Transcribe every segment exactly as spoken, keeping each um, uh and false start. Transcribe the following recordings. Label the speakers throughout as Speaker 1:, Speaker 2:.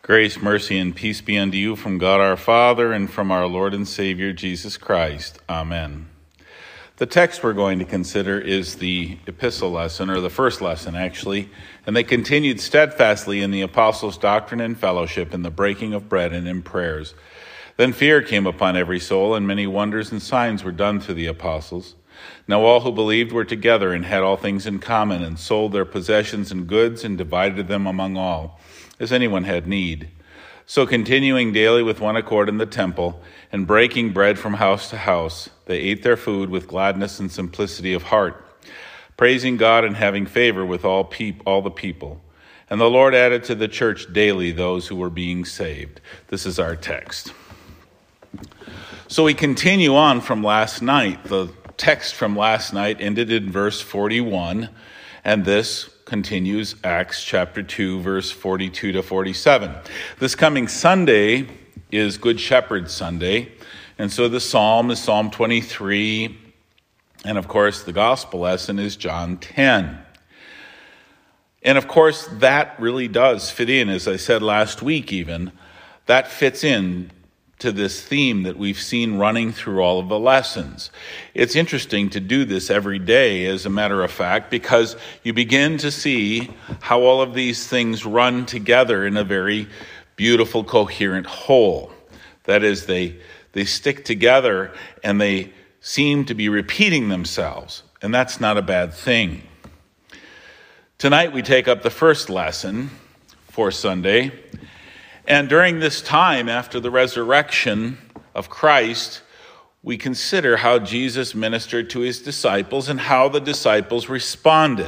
Speaker 1: Grace, mercy, and peace be unto you from God our Father and from our Lord and Savior Jesus Christ. Amen. The text we're going to consider is the epistle lesson, or the first lesson actually, and they continued steadfastly in the apostles' doctrine and fellowship, in the breaking of bread and in prayers. Then fear came upon every soul, and many wonders and signs were done through the apostles. Now all who believed were together and had all things in common, and sold their possessions and goods and divided them among all, as anyone had need. So continuing daily with one accord in the temple, and breaking bread from house to house, they ate their food with gladness and simplicity of heart, praising God and having favor with all peop- all the people. And the Lord added to the church daily those who were being saved. This is our text. So we continue on from last night. The text from last night ended in verse forty-one, and this continues Acts chapter two, verse forty-two to forty-seven. This coming Sunday is Good Shepherd Sunday, and so the psalm is Psalm twenty-three, and of course the gospel lesson is John ten. And of course that really does fit in, as I said last week even, that fits in to this theme that we've seen running through all of the lessons. It's interesting to do this every day, as a matter of fact, because you begin to see how all of these things run together in a very beautiful, coherent whole. That is, they they stick together and they seem to be repeating themselves, and that's not a bad thing. Tonight we take up the first lesson for Sunday. And during this time after the resurrection of Christ, we consider how Jesus ministered to his disciples and how the disciples responded.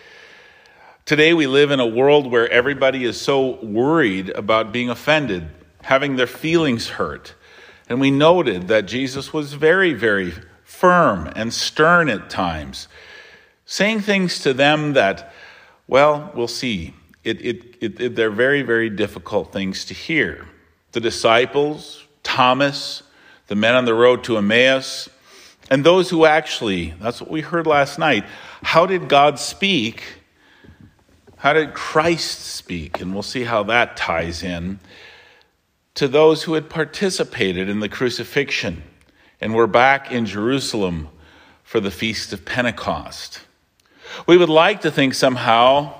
Speaker 1: Today we live in a world where everybody is so worried about being offended, having their feelings hurt. And we noted that Jesus was very, very firm and stern at times, saying things to them that, well, we'll see. It, it, it, it, they're very, very difficult things to hear. The disciples, Thomas, the men on the road to Emmaus, and those who actually, that's what we heard last night. How did God speak? How did Christ speak? And we'll see how that ties in to those who had participated in the crucifixion and were back in Jerusalem for the Feast of Pentecost. We would like to think somehow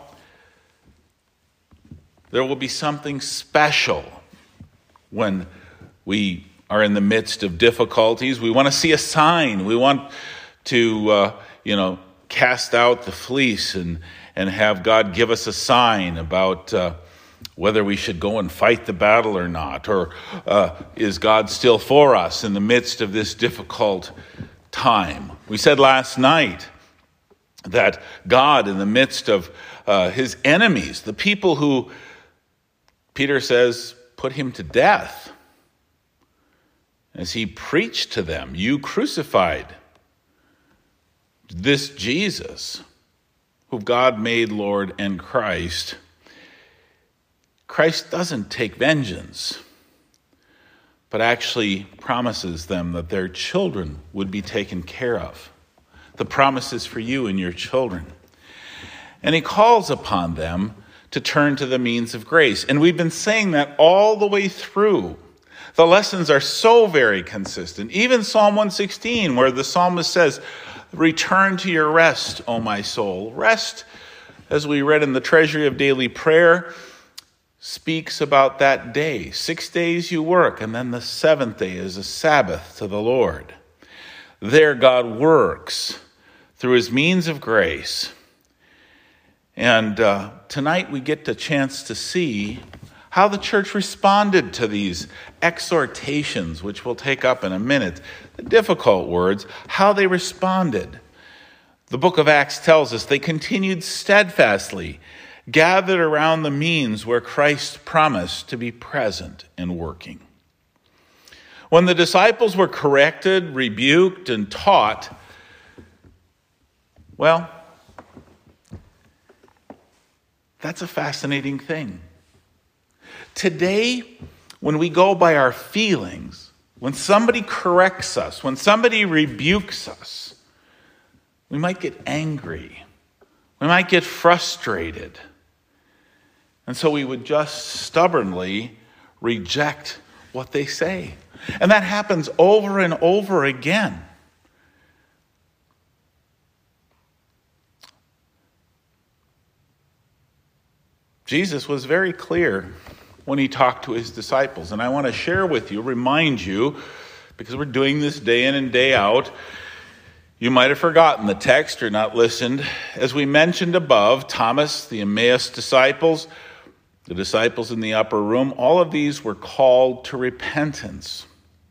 Speaker 1: there will be something special when we are in the midst of difficulties. We want to see a sign. We want to, uh, you know, cast out the fleece and, and have God give us a sign about uh, whether we should go and fight the battle or not, or uh, is God still for us in the midst of this difficult time. We said last night that God, in the midst of uh, his enemies, the people who Peter says, put him to death, as he preached to them, you crucified this Jesus, who God made Lord and Christ. Christ doesn't take vengeance, but actually promises them that their children would be taken care of. The promise is for you and your children. And he calls upon them to turn to the means of grace. And we've been saying that all the way through. The lessons are so very consistent. Even Psalm one sixteen, where the psalmist says, return to your rest, O my soul. Rest, as we read in the Treasury of Daily Prayer, speaks about that day. Six days you work, and then the seventh day is a Sabbath to the Lord. There God works through his means of grace. And uh, tonight we get the chance to see how the church responded to these exhortations, which we'll take up in a minute, the difficult words, how they responded. The book of Acts tells us they continued steadfastly, gathered around the means where Christ promised to be present and working. When the disciples were corrected, rebuked, and taught, well, that's a fascinating thing. Today, when we go by our feelings, when somebody corrects us, when somebody rebukes us, we might get angry. We might get frustrated. And And so we would just stubbornly reject what they say. And that happens over and over again. Jesus was very clear when he talked to his disciples. And I want to share with you, remind you, because we're doing this day in and day out. You might have forgotten the text or not listened. As we mentioned above, Thomas, the Emmaus disciples, the disciples in the upper room, all of these were called to repentance.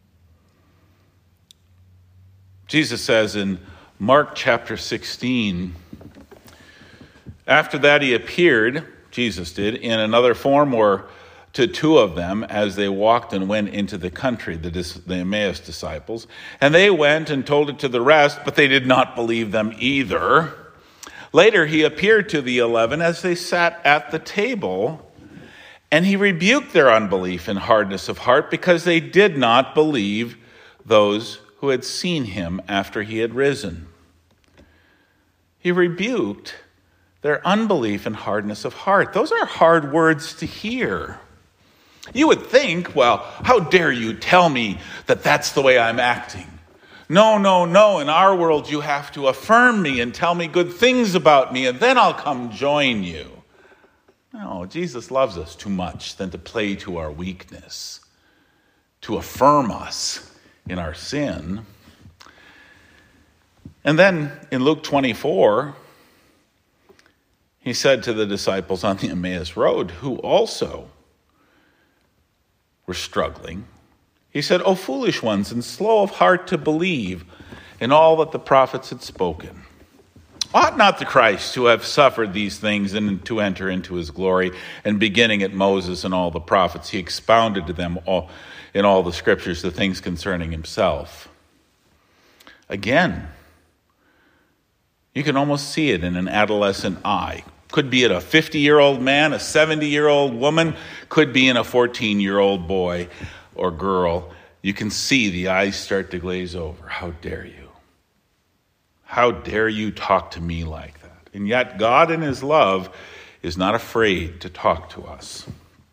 Speaker 1: Jesus says in Mark chapter sixteen, after that he appeared, Jesus did, in another form or to two of them as they walked and went into the country, the, the Emmaus disciples. And they went and told it to the rest, but they did not believe them either. Later he appeared to the eleven as they sat at the table, and he rebuked their unbelief and hardness of heart because they did not believe those who had seen him after he had risen. He rebuked their unbelief and hardness of heart. Those are hard words to hear. You would think, well, how dare you tell me that that's the way I'm acting? No, no, no. In our world, you have to affirm me and tell me good things about me, and then I'll come join you. No, Jesus loves us too much than to play to our weakness, to affirm us in our sin. And then in Luke twenty-four, he said to the disciples on the Emmaus Road, who also were struggling, he said, "O foolish ones, and slow of heart to believe in all that the prophets had spoken. Ought not the Christ to have suffered these things and to enter into his glory?" And beginning at Moses and all the prophets, he expounded to them all in all the scriptures the things concerning himself. Again, you can almost see it in an adolescent eye. Could be in a fifty-year-old man, a seventy-year-old woman, could be in a fourteen-year-old boy or girl. You can see the eyes start to glaze over. How dare you? How dare you talk to me like that? And yet God in his love is not afraid to talk to us.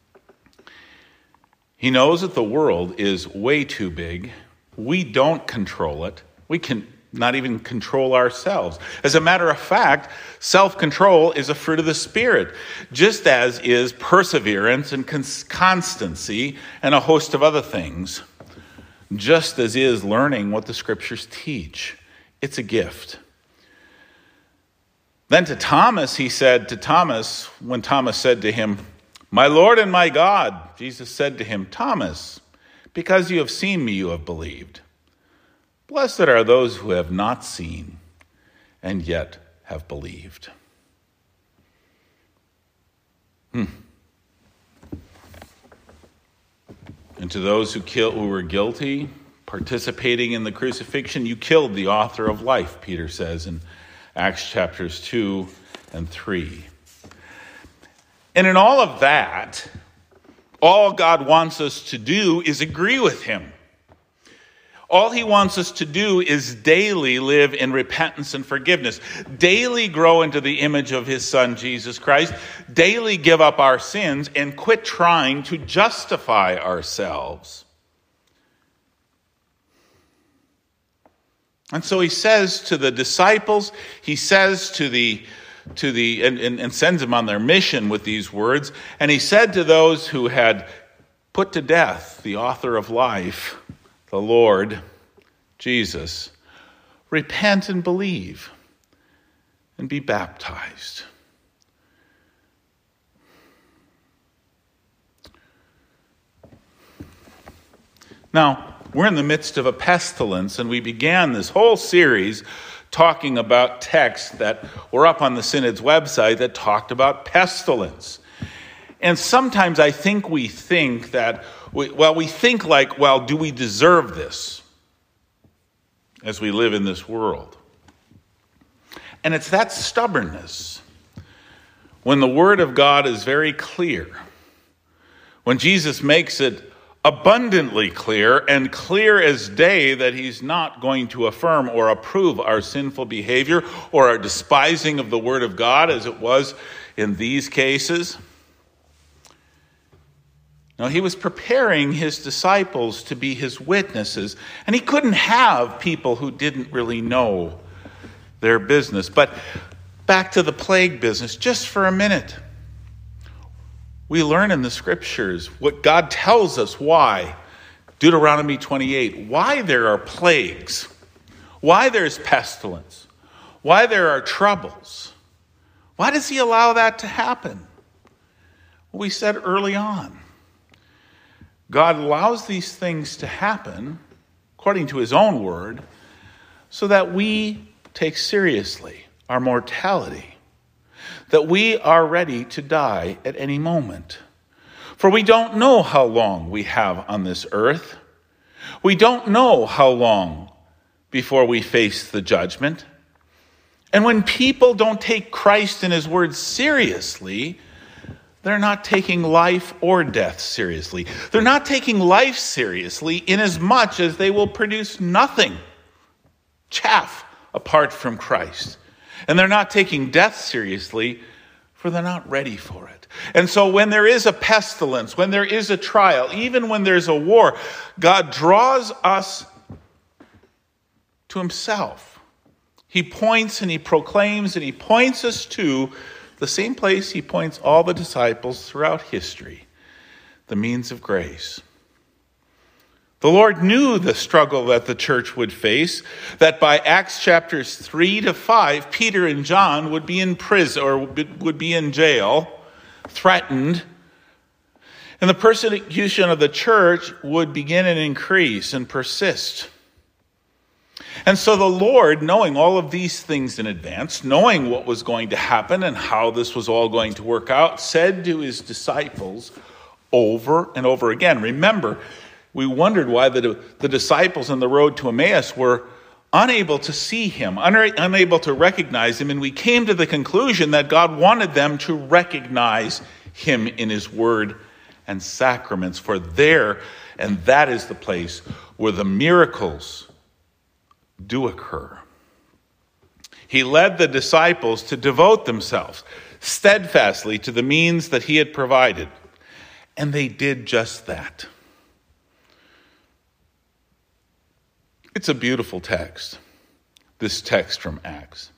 Speaker 1: He knows that the world is way too big. We don't control it. We can not even control ourselves. As a matter of fact, self-control is a fruit of the Spirit, just as is perseverance and cons- constancy and a host of other things, just as is learning what the scriptures teach. It's a gift. Then to Thomas, he said to Thomas, when Thomas said to him, "My Lord and my God," Jesus said to him, "Thomas, because you have seen me, you have believed. Blessed are those who have not seen and yet have believed." Hmm. And to those who kill, who were guilty, participating in the crucifixion, you killed the author of life, Peter says in Acts chapters two and three. And in all of that, all God wants us to do is agree with him. All he wants us to do is daily live in repentance and forgiveness, daily grow into the image of his Son, Jesus Christ, daily give up our sins and quit trying to justify ourselves. And so he says to the disciples, he says to the, to the and, and, and sends them on their mission with these words, and he said to those who had put to death the author of life, the Lord Jesus, "Repent and believe and be baptized." Now, we're in the midst of a pestilence, and we began this whole series talking about texts that were up on the Synod's website that talked about pestilence. And sometimes I think we think that, we, well, we think like, well, do we deserve this as we live in this world? And it's that stubbornness. When the Word of God is very clear, when Jesus makes it abundantly clear and clear as day that he's not going to affirm or approve our sinful behavior or our despising of the Word of God as it was in these cases, No, he was preparing his disciples to be his witnesses, and he couldn't have people who didn't really know their business. But back to the plague business, just for a minute. We learn in the scriptures what God tells us why. Deuteronomy twenty-eight, why there are plagues, why there's pestilence, why there are troubles. Why does he allow that to happen? Well, we said early on, God allows these things to happen, according to his own word, so that we take seriously our mortality, that we are ready to die at any moment. For we don't know how long we have on this earth. We don't know how long before we face the judgment. And when people don't take Christ and his word seriously, they're not taking life or death seriously. They're not taking life seriously inasmuch as they will produce nothing, chaff, apart from Christ. And they're not taking death seriously, for they're not ready for it. And so when there is a pestilence, when there is a trial, even when there's a war, God draws us to himself. He points and he proclaims and he points us to the same place he points all the disciples throughout history, the means of grace. The Lord knew the struggle that the church would face, that by Acts chapters three to five, Peter and John would be in prison or would be in jail, threatened, and the persecution of the church would begin and increase and persist. And so the Lord, knowing all of these things in advance, knowing what was going to happen and how this was all going to work out, said to his disciples over and over again. Remember, we wondered why the, the disciples on the road to Emmaus were unable to see him, un- unable to recognize him, and we came to the conclusion that God wanted them to recognize him in his word and sacraments, for there, and that is the place where the miracles do occur. He led the disciples to devote themselves steadfastly to the means that he had provided, and they did just that. It's a beautiful text, this text from Acts.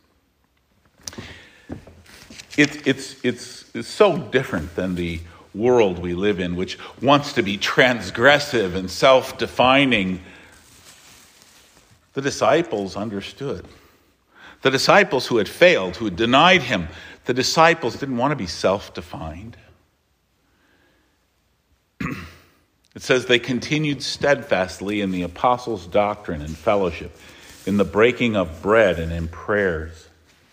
Speaker 1: It, it's, it's, it's so different than the world we live in, which wants to be transgressive and self-defining. The disciples understood. The disciples who had failed, who had denied him, the disciples didn't want to be self-defined. It says they continued steadfastly in the apostles' doctrine and fellowship, in the breaking of bread and in prayers.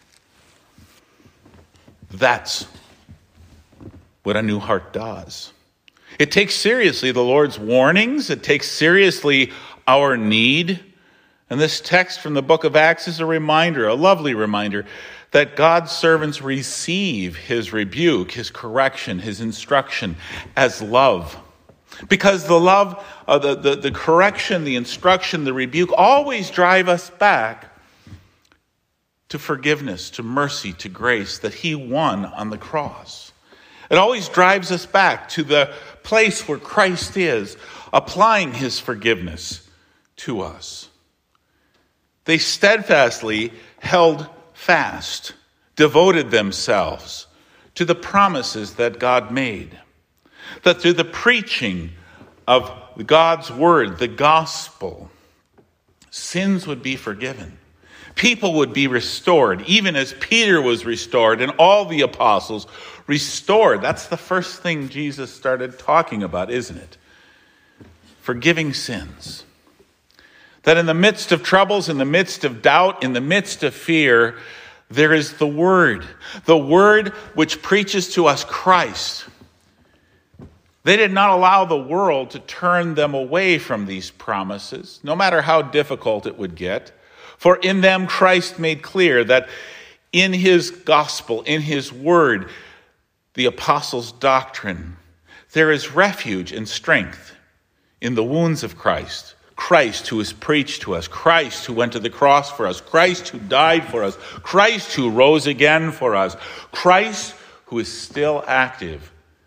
Speaker 1: That's what a new heart does. It takes seriously the Lord's warnings. It takes seriously our need. And this text from the book of Acts is a reminder, a lovely reminder, that God's servants receive his rebuke, his correction, his instruction as love. Because the love, uh, the, the, the correction, the instruction, the rebuke always drive us back to forgiveness, to mercy, to grace that he won on the cross. It always drives us back to the place where Christ is, applying his forgiveness to us. They steadfastly held fast, devoted themselves to the promises that God made. That through the preaching of God's word, the gospel, sins would be forgiven. People would be restored, even as Peter was restored and all the apostles restored. That's the first thing Jesus started talking about, isn't it? Forgiving sins. That in the midst of troubles, in the midst of doubt, in the midst of fear, there is the word. The word which preaches to us Christ. They did not allow the world to turn them away from these promises, no matter how difficult it would get. For in them Christ made clear that in his gospel, in his word, the apostles' doctrine, there is refuge and strength in the wounds of Christ. Christ who is preached to us, Christ who went to the cross for us, Christ who died for us, Christ who rose again for us, Christ who is still active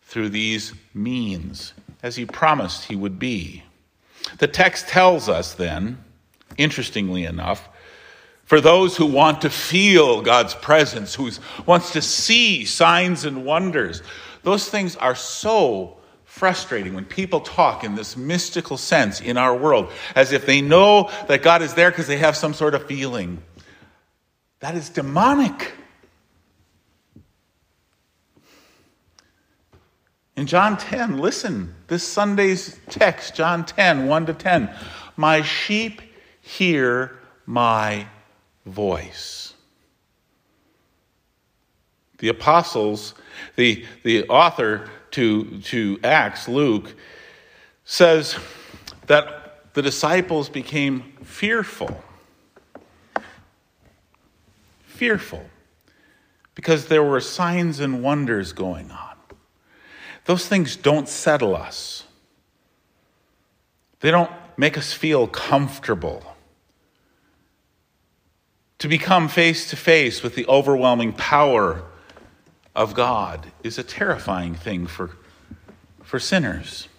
Speaker 1: through these means, as he promised he would be. The text tells us then, interestingly enough, for those who want to feel God's presence, who wants to see signs and wonders, those things are so frustrating when people talk in this mystical sense in our world, as if they know that God is there because they have some sort of feeling. That is demonic. In John ten, listen, this Sunday's text, John ten, one to ten. My sheep hear my voice. The apostles, the, the author to, to Acts, Luke, says that the disciples became fearful. Fearful. Because there were signs and wonders going on. Those things don't settle us. They don't make us feel comfortable. To become face to face with the overwhelming power of God is a terrifying thing for, for sinners.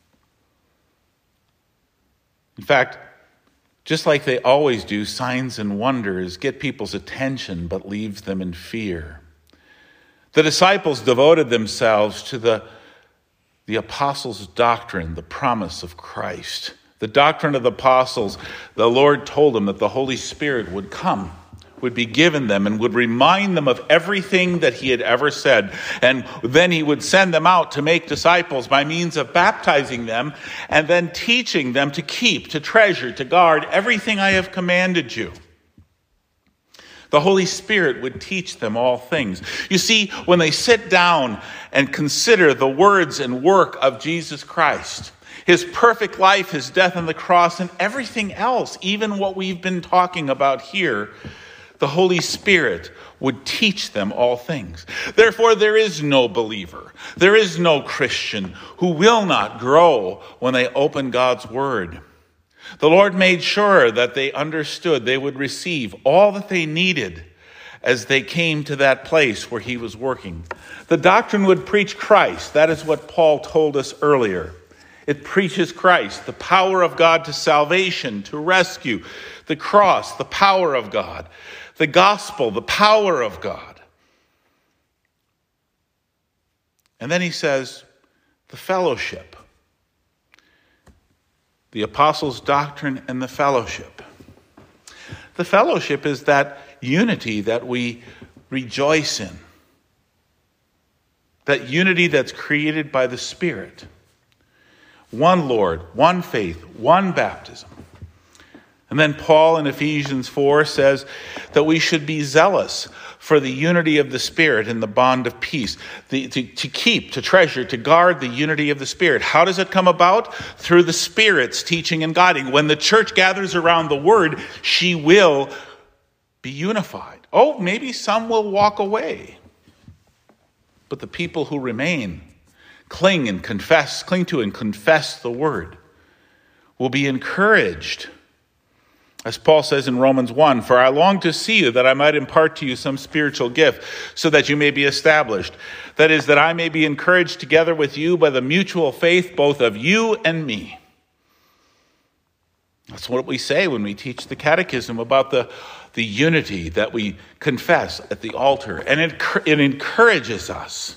Speaker 1: In fact, just like they always do, signs and wonders get people's attention but leaves them in fear. The disciples devoted themselves to the The apostles' doctrine, the promise of Christ. The doctrine of the apostles, the Lord told them that the Holy Spirit would come, would be given them, and would remind them of everything that he had ever said. And then he would send them out to make disciples by means of baptizing them and then teaching them to keep, to treasure, to guard everything I have commanded you. The Holy Spirit would teach them all things. You see, when they sit down and consider the words and work of Jesus Christ, his perfect life, his death on the cross, and everything else, even what we've been talking about here, the Holy Spirit would teach them all things. Therefore, there is no believer, there is no Christian who will not grow when they open God's word. The Lord made sure that they understood they would receive all that they needed as they came to that place where he was working. The doctrine would preach Christ. That is what Paul told us earlier. It preaches Christ, the power of God to salvation, to rescue, the cross, the power of God, the gospel, the power of God. And then he says, the fellowship. The apostles' doctrine and the fellowship. The fellowship is that unity that we rejoice in. That unity that's created by the Spirit. One Lord, one faith, one baptism. And then Paul in Ephesians four says that we should be zealous for the unity of the Spirit in the bond of peace. The, to, to keep, to treasure, to guard the unity of the Spirit. How does it come about? Through the Spirit's teaching and guiding. When the church gathers around the word, she will be unified. Oh, maybe some will walk away. But the people who remain, cling and confess, cling to and confess the word, will be encouraged. As Paul says in Romans one, for I long to see you that I might impart to you some spiritual gift so that you may be established. That is, that I may be encouraged together with you by the mutual faith both of you and me. That's what we say when we teach the catechism about the, the unity that we confess at the altar. And it, it encourages us.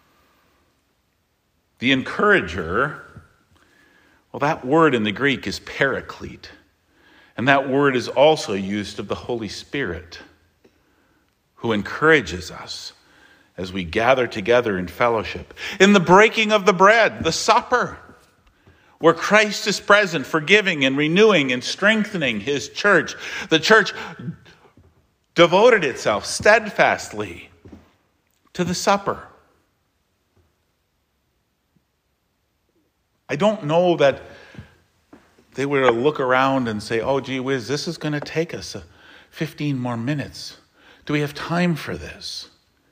Speaker 1: The encourager, well, that word in the Greek is paraclete. And that word is also used of the Holy Spirit, who encourages us as we gather together in fellowship. In the breaking of the bread, the supper, where Christ is present, forgiving and renewing and strengthening his church. The church devoted itself steadfastly to the supper. I don't know that they were to look around and say, oh, gee whiz, this is going to take us fifteen more minutes. Do we have time for this?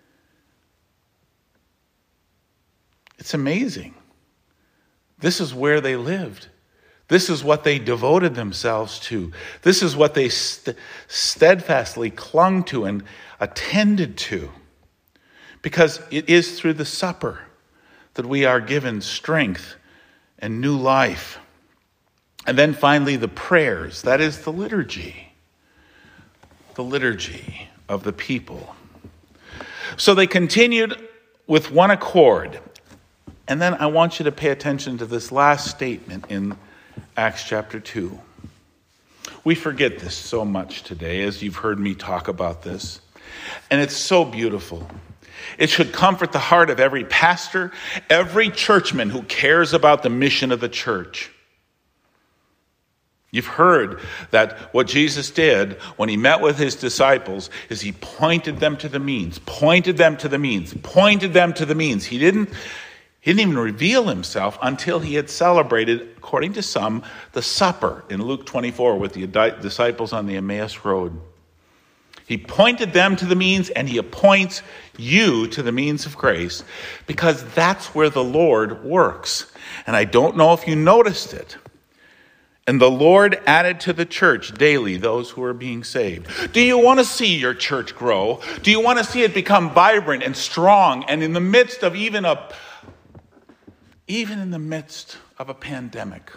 Speaker 1: It's amazing. This is where they lived. This is what they devoted themselves to. This is what they st- steadfastly clung to and attended to. Because it is through the supper that we are given strength and new life. And then finally, the prayers, that is the liturgy, the liturgy of the people. So they continued with one accord. And then I want you to pay attention to this last statement in Acts chapter two. We forget this so much today, as you've heard me talk about this. And it's so beautiful. It should comfort the heart of every pastor, every churchman who cares about the mission of the church. You've heard that what Jesus did when he met with his disciples is he pointed them to the means, pointed them to the means, pointed them to the means. He didn't, he didn't even reveal himself until he had celebrated, according to some, the supper in Luke twenty-four with the disciples on the Emmaus Road. He pointed them to the means, and he appoints you to the means of grace, because that's where the Lord works. And I don't know if you noticed it. And the Lord added to the church daily those who are being saved. Do you want to see your church grow? Do you want to see it become vibrant and strong, and in the midst of even a, even in the midst of a pandemic?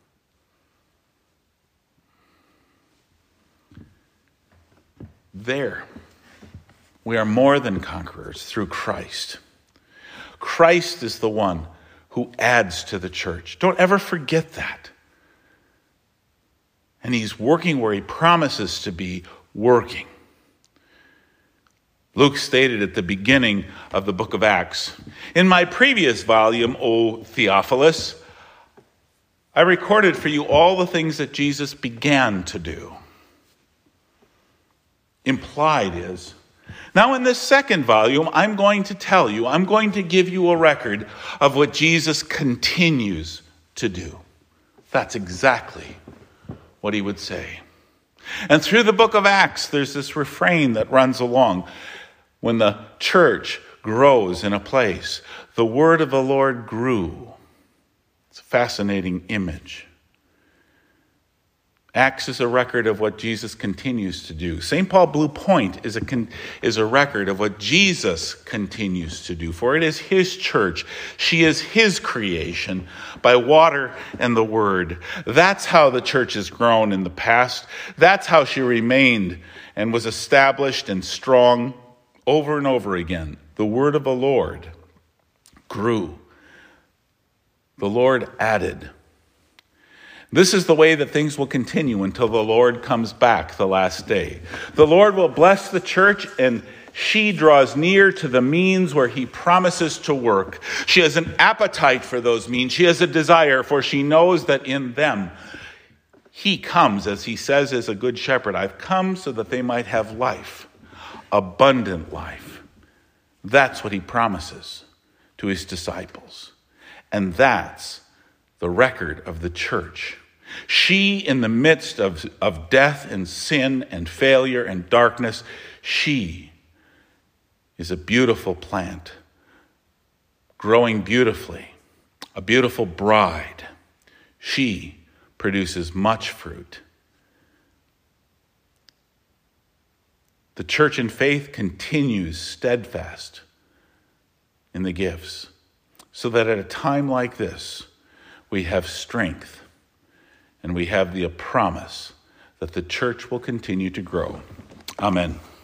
Speaker 1: There, we are more than conquerors through Christ. Christ is the one who adds to the church. Don't ever forget that. And he's working where he promises to be working. Luke stated at the beginning of the book of Acts, "In my previous volume, O Theophilus, I recorded for you all the things that Jesus began to do." Implied is, now in this second volume, I'm going to tell you, I'm going to give you a record of what Jesus continues to do. That's exactly what he would say. And through the book of Acts, there's this refrain that runs along. When the church grows in a place, the word of the Lord grew. It's a fascinating image. Acts is a record of what Jesus continues to do. Saint Paul Blue Point is a, con- is a record of what Jesus continues to do. For it is his church. She is his creation by water and the word. That's how the church has grown in the past. That's how she remained and was established and strong over and over again. The word of the Lord grew. The Lord added. This is the way that things will continue until the Lord comes back the last day. The Lord will bless the church, and she draws near to the means where he promises to work. She has an appetite for those means. She has a desire, for she knows that in them he comes, as he says, as a good shepherd. I've come so that they might have life, abundant life. That's what he promises to his disciples. And that's the record of the church. She, in the midst of, of death and sin and failure and darkness, she is a beautiful plant, growing beautifully, a beautiful bride. She produces much fruit. The church in faith continues steadfast in the gifts, so that at a time like this, we have strength and we have the promise that the church will continue to grow. Amen.